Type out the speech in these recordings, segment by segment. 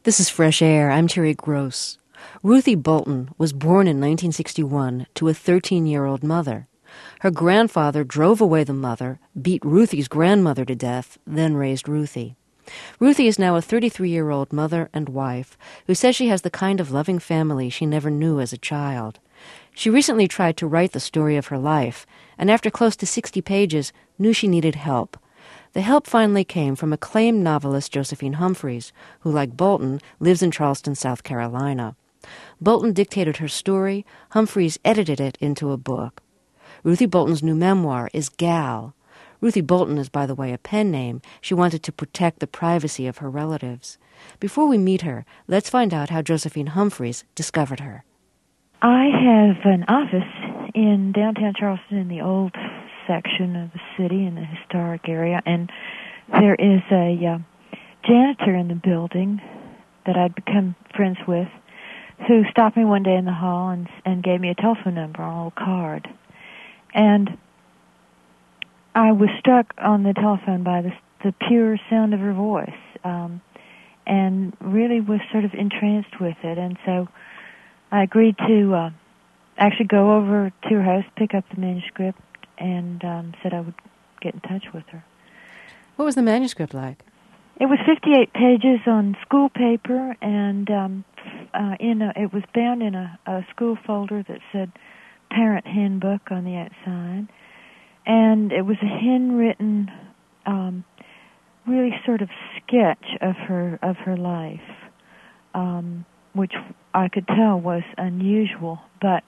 This is Fresh Air. I'm Terry Gross. Ruthie Bolton was born in 1961 to a 13-year-old mother. Her grandfather drove away the mother, beat Ruthie's grandmother to death, then raised Ruthie. Ruthie is now a 33-year-old mother and wife who says she has the kind of loving family she never knew as a child. She recently tried to write the story of her life, and after close to 60 pages, knew she needed help. The help finally came from acclaimed novelist Josephine Humphreys, who, like Bolton, lives in Charleston, South Carolina. Bolton dictated her story. Humphreys edited it into a book. Ruthie Bolton's new memoir is Gal. Ruthie Bolton is, by the way, a pen name. She wanted to protect the privacy of her relatives. Before we meet her, let's find out how Josephine Humphreys discovered her. I have an office in downtown Charleston in the old section of the city in the historic area, and there is a janitor in the building that I'd become friends with who stopped me one day in the hall and gave me a telephone number on a little card. And I was struck on the telephone by the pure sound of her voice, and really was sort of entranced with it. And so I agreed to actually go over to her house, pick up the manuscript, and said I would get in touch with her. What was the manuscript like? It was 58 pages on school paper, and it was bound in a school folder that said Parent Handbook on the outside. And it was a handwritten, really sort of sketch of her life, which I could tell was unusual, but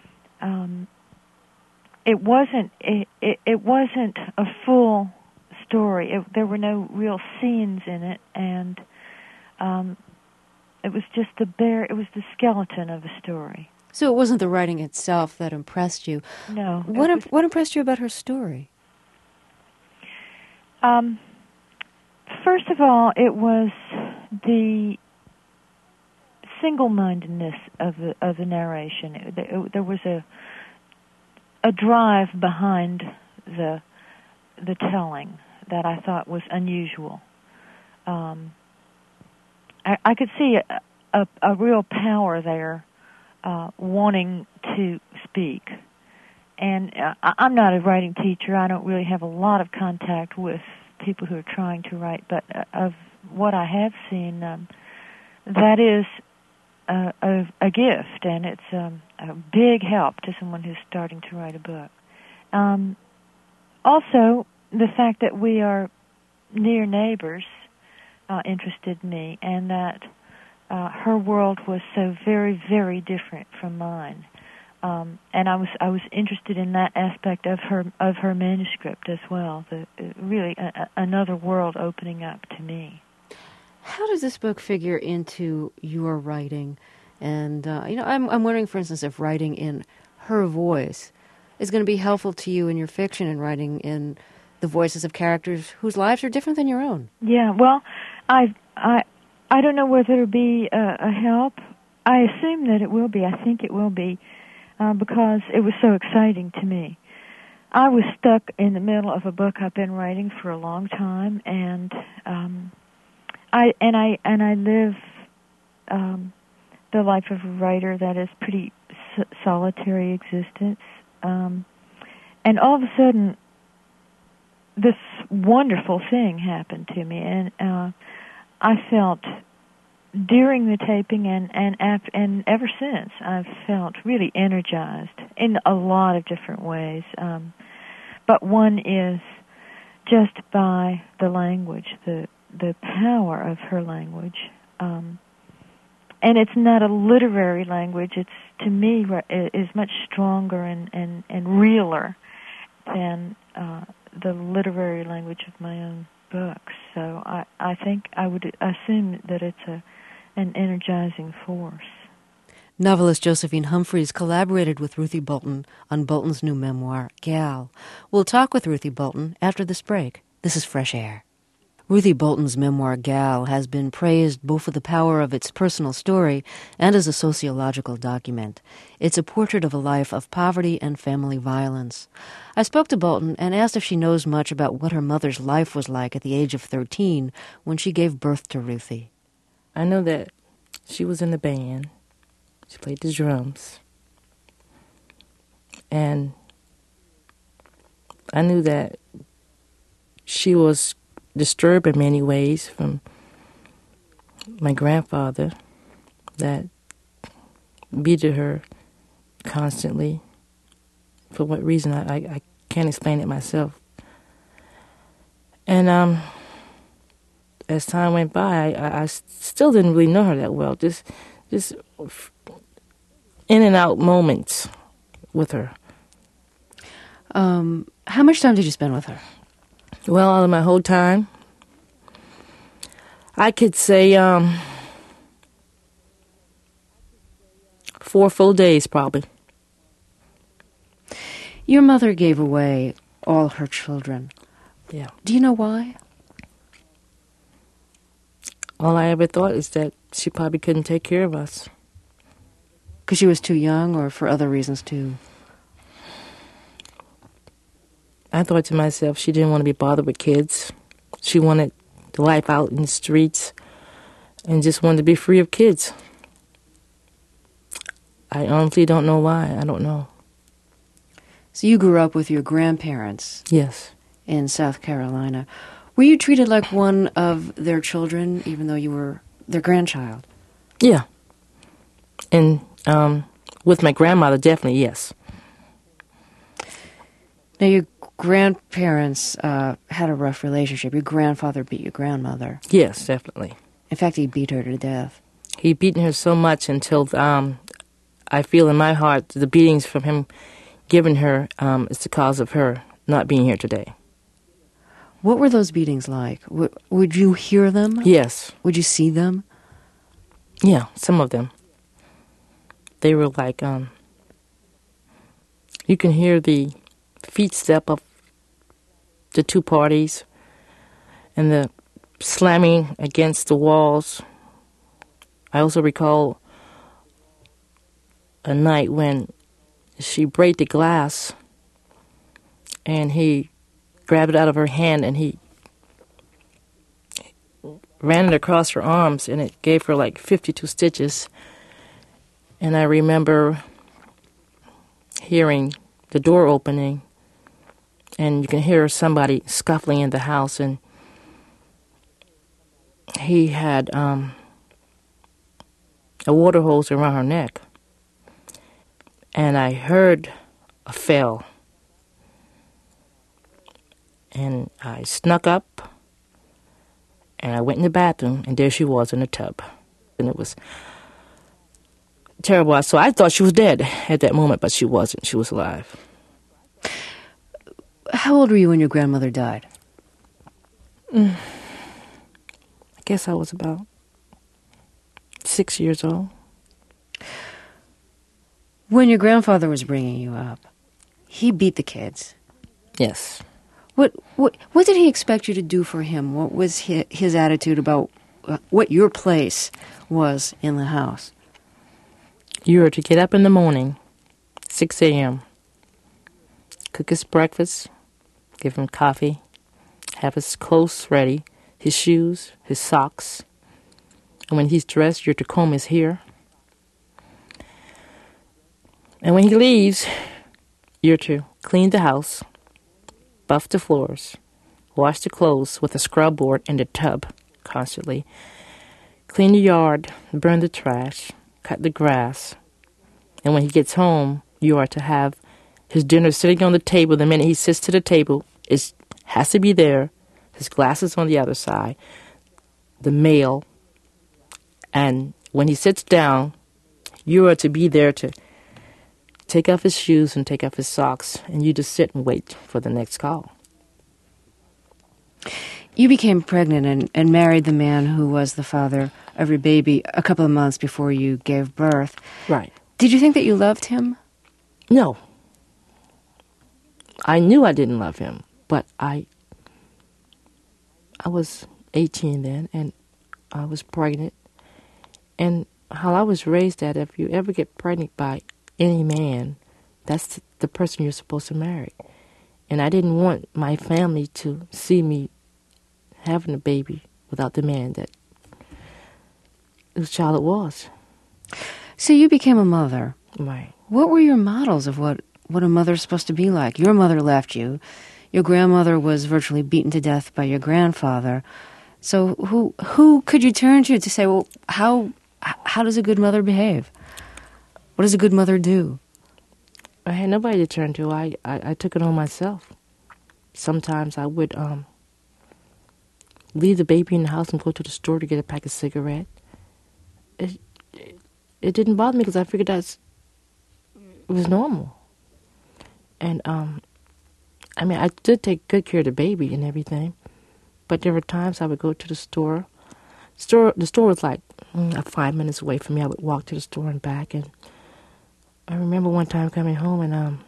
it wasn't a full story. There were no real scenes in it, and it was just it was the skeleton of a story. So it wasn't the writing itself that impressed you. No. What impressed you about her story? First of all, it was the single-mindedness of the narration. There was a drive behind the telling that I thought was unusual. I could see a real power there, wanting to speak. And I'm not a writing teacher. I don't really have a lot of contact with people who are trying to write, but of what I have seen, that is a gift, and it's a big help to someone who's starting to write a book. Also, the fact that we are near neighbors interested me, and that her world was so very, very different from mine. And I was interested in that aspect of her manuscript as well. Really another world opening up to me. How does this book figure into your writing? And I'm wondering, for instance, if writing in her voice is going to be helpful to you in your fiction and writing in the voices of characters whose lives are different than your own. Yeah, well, I don't know whether it'll be a help. I assume that it will be. I think it will be, because it was so exciting to me. I was stuck in the middle of a book I've been writing for a long time, and I live the life of a writer that is pretty solitary existence. And all of a sudden, this wonderful thing happened to me, and I felt during the taping and ever since, I've felt really energized in a lot of different ways. But one is just by the language, the power of her language. And it's not a literary language. It's, to me, is much stronger and realer than the literary language of my own books. So I think I would assume that it's an energizing force. Novelist Josephine Humphreys collaborated with Ruthie Bolton on Bolton's new memoir, Gal. We'll talk with Ruthie Bolton after this break. This is Fresh Air. Ruthie Bolton's memoir, Gal, has been praised both for the power of its personal story and as a sociological document. It's a portrait of a life of poverty and family violence. I spoke to Bolton and asked if she knows much about what her mother's life was like at the age of 13 when she gave birth to Ruthie. I know that she was in the band. She played the drums. And I knew that she was disturbed in many ways from my grandfather that beated her constantly. For what reason, I can't explain it myself. And as time went by, I still didn't really know her that well. Just in and out moments with her. How much time did you spend with her? Well, out of my whole time, I could say 4 full days, probably. Your mother gave away all her children. Yeah. Do you know why? All I ever thought is that she probably couldn't take care of us. Because she was too young, or for other reasons too? I thought to myself, she didn't want to be bothered with kids. She wanted the life out in the streets and just wanted to be free of kids. I honestly don't know why. I don't know. So you grew up with your grandparents? Yes. In South Carolina. Were you treated like one of their children, even though you were their grandchild? Yeah. And with my grandmother, definitely, yes. Now, your grandparents had a rough relationship. Your grandfather beat your grandmother. Yes, definitely. In fact, he beat her to death. He beaten her so much until I feel in my heart the beatings from him giving her is the cause of her not being here today. What were those beatings like? Would you hear them? Yes. Would you see them? Yeah, some of them. They were like, you can hear the feet step of the two parties and the slamming against the walls. I also recall a night when she broke the glass and he grabbed it out of her hand and he ran it across her arms and it gave her like 52 stitches. And I remember hearing the door opening and you can hear somebody scuffling in the house, and he had a water hose around her neck. And I heard a fell. And I snuck up, and I went in the bathroom, and there she was in the tub. And it was terrible. So I thought she was dead at that moment, but she wasn't. She was alive. How old were you when your grandmother died? I guess I was about 6 years old. When your grandfather was bringing you up, he beat the kids. Yes. What did he expect you to do for him? What was his attitude about what your place was in the house? You were to get up in the morning, 6 a.m., cook his breakfast, give him coffee, have his clothes ready, his shoes, his socks. And when he's dressed, you're to comb his hair. And when he leaves, you're to clean the house, buff the floors, wash the clothes with a scrub board in the tub constantly, clean the yard, burn the trash, cut the grass. And when he gets home, you are to have his dinner sitting on the table. The minute he sits to the table, it has to be there, his glasses on the other side, the mail. And when he sits down, you are to be there to take off his shoes and take off his socks, and you just sit and wait for the next call. You became pregnant and married the man who was the father of your baby a couple of months before you gave birth. Right. Did you think that you loved him? No. I knew I didn't love him, but I was 18 then, and I was pregnant. And how I was raised that if you ever get pregnant by any man, that's the person you're supposed to marry. And I didn't want my family to see me having a baby without the man that whose child it was. So you became a mother. Right. What were your models of what a mother's supposed to be like? Your mother left you. Your grandmother was virtually beaten to death by your grandfather. So who could you turn to say, well, how does a good mother behave? What does a good mother do? I had nobody to turn to. I took it on myself. Sometimes I would leave the baby in the house and go to the store to get a pack of cigarettes. It didn't bother me because I figured it was normal. And I mean, I did take good care of the baby and everything, but there were times I would go to the store. The store was like 5 minutes away from me. I would walk to the store and back. And I remember one time coming home and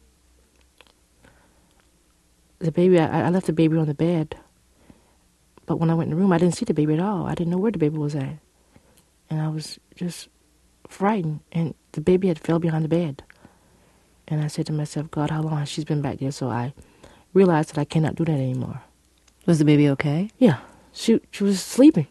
the baby. I left the baby on the bed, but when I went in the room, I didn't see the baby at all. I didn't know where the baby was at, and I was just frightened. And the baby had fell behind the bed. And I said to myself, God, how long has she been back there? So I realized that I cannot do that anymore. Was the baby okay? Yeah, she was sleeping.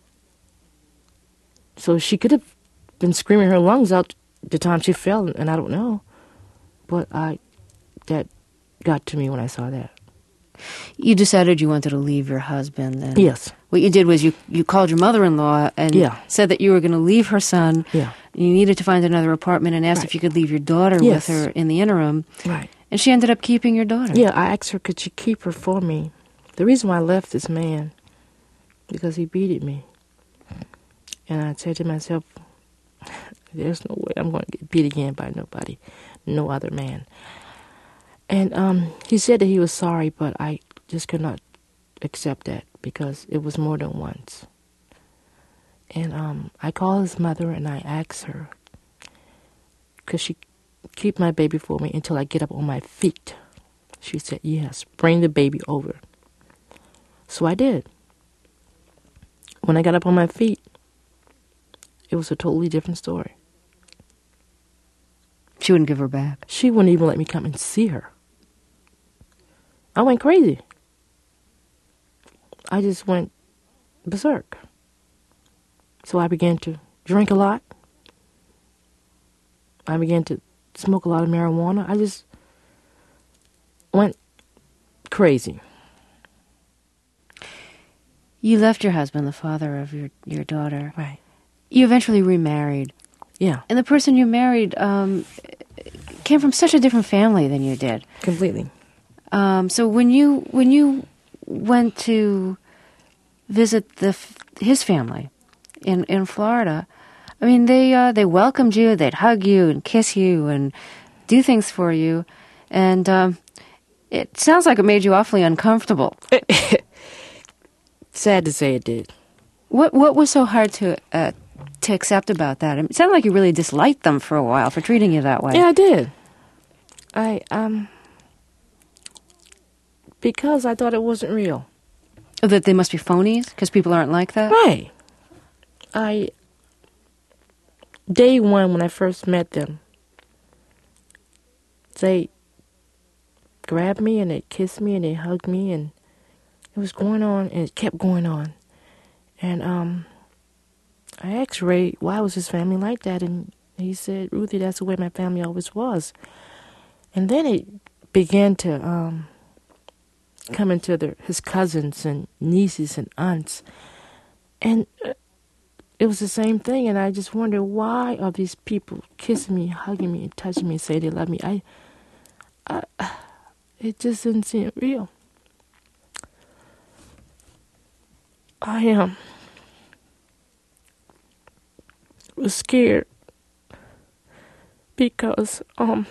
So she could have been screaming her lungs out the time she fell, and I don't know. But that got to me when I saw that. You decided you wanted to leave your husband. And Yes. What you did was you called your mother-in-law and said that you were going to leave her son. Yeah. You needed to find another apartment and asked if you could leave your daughter with her in the interim. Right. And she ended up keeping your daughter. Yeah, I asked her, could she keep her for me? The reason why I left this man, because he beated me. And I said to myself, there's no way I'm going to get beat again by nobody, no other man. And he said that he was sorry, but I just could not accept that because it was more than once. And I called his mother and I asked her, could she keep my baby for me until I get up on my feet? She said, yes, bring the baby over. So I did. When I got up on my feet, it was a totally different story. She wouldn't give her back. She wouldn't even let me come and see her. I went crazy. I just went berserk. So I began to drink a lot. I began to smoke a lot of marijuana. I just went crazy. You left your husband, the father of your daughter. Right. You eventually remarried. Yeah. And the person you married came from such a different family than you did. Completely. So when you went to visit his family in Florida, I mean they welcomed you, they'd hug you and kiss you and do things for you, and it sounds like it made you awfully uncomfortable. Sad to say it did. What was so hard to accept about that? It sounded like you really disliked them for a while for treating you that way. Yeah, I did. Because I thought it wasn't real. That they must be phonies because people aren't like that? Right. Day one when I first met them, they grabbed me and they kissed me and they hugged me and it was going on and it kept going on. And I asked Ray, why was his family like that? And he said, Ruthie, that's the way my family always was. And then it began to come into his cousins and nieces and aunts. And it was the same thing. And I just wondered, why are these people kissing me, hugging me, and touching me and say they love me? It just didn't seem real. I was scared because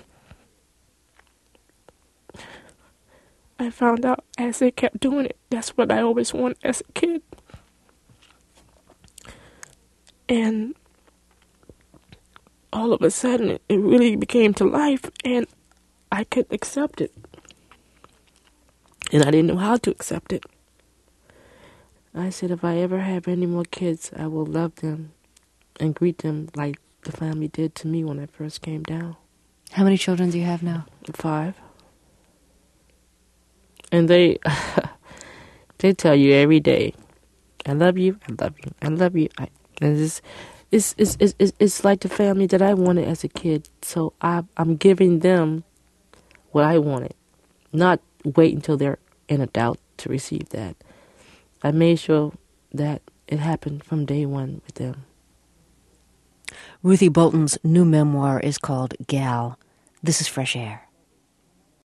I found out as they kept doing it, that's what I always wanted as a kid. And all of a sudden, it really became to life, and I couldn't accept it. And I didn't know how to accept it. I said, if I ever have any more kids, I will love them and greet them like the family did to me when I first came down. How many children do you have now? 5. And they tell you every day, I love you, I love you, I love you. And it's like the family that I wanted as a kid. So I'm giving them what I wanted, not wait until they're an adult to receive that. I made sure that it happened from day one with them. Ruthie Bolton's new memoir is called Gal. This is Fresh Air.